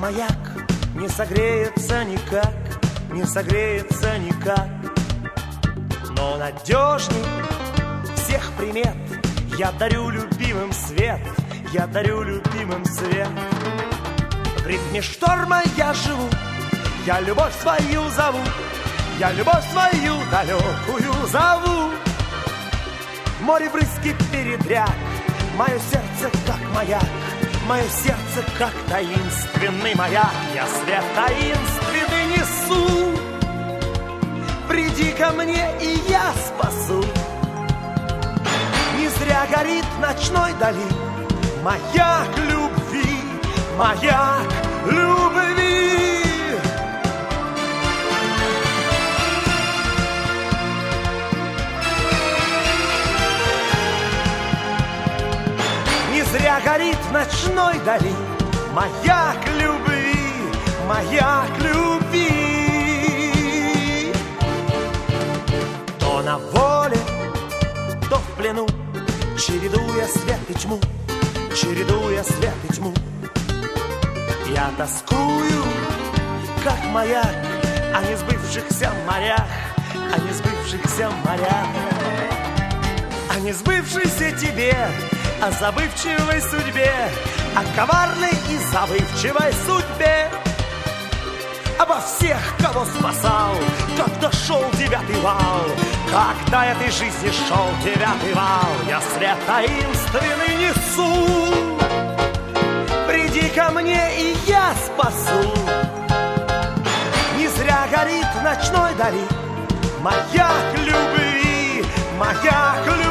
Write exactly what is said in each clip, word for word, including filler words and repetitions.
маяк, не согреется никак, не согреется никак. Но надежней всех примет я дарю любимым свет, я дарю любимым свет. В ритме шторма я живу, я любовь свою зову, я любовь свою далекую зову. Море брызги передряг, мое сердце как маяк, мое сердце как таинственный маяк. Я свет таинственный несу, приди ко мне, и я спасу. Не зря горит в ночной дали маяк любви, маяк любви. Не зря горит в ночной дали маяк любви, маяк любви. То на воле, то в плену, чередуя свет и тьму, чередуя свет и тьму. Я тоскую, как маяк, о несбывшихся морях, о несбывшихся морях, о несбывшейся тебе, о забывчивой судьбе, о коварной и забывчивой судьбе. Обо всех, кого спасал, когда шел девятый вал, когда этой жизни шел девятый вал. Я свет таинственный несу, приди ко мне, и я спасу. Не зря горит в ночной дали маяк любви, маяк любви.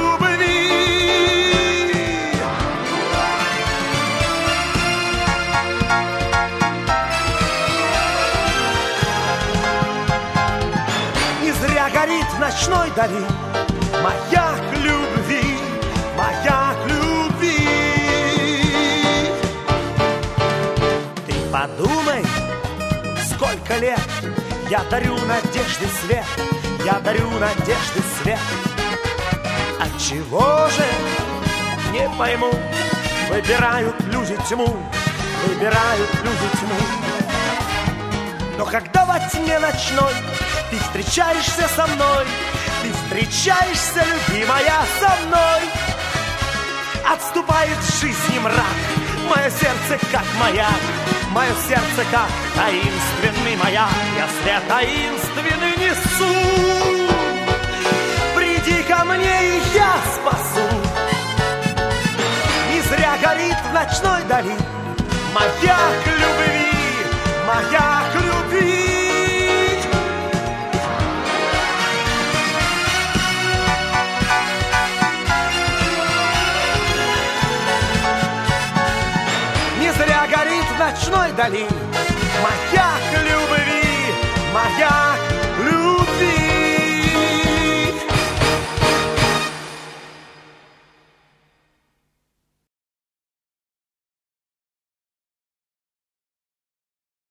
Горит в ночной дали маяк любви, маяк любви. Ты подумай, сколько лет я дарю надежды свет, я дарю надежды свет. Отчего же, не пойму, выбирают люди тьму, выбирают люди тьму. Но когда во тьме ночной ты встречаешься со мной, ты встречаешься, любимая, со мной, отступает в жизни мрак, мое сердце как маяк, мое сердце как таинственный маяк. Я свет таинственный несу, приди ко мне, и я спасу. Не зря горит в ночной дали маяк любви, маяк любви. Горит в ночной дали маяк любви, маяк